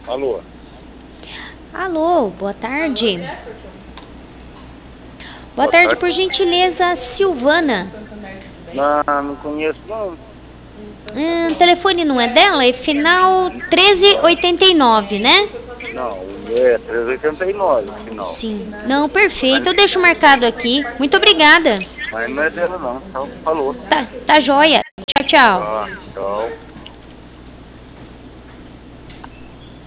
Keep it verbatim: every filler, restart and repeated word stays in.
Alô? Alô, boa tarde. Boa Boa tarde, tarde. por gentileza, Silvana. Não, não conheço, não. Hum, o telefone não é dela? É final treze oitenta e nove, né? Não, é trezentos e oitenta e nove, o final. Sim. Não, perfeito. Mas, Eu deixo marcado aqui. Muito obrigada. mas não é dela, não. Então, falou. Tá, tá joia. Tchau, tchau. Tá, tchau.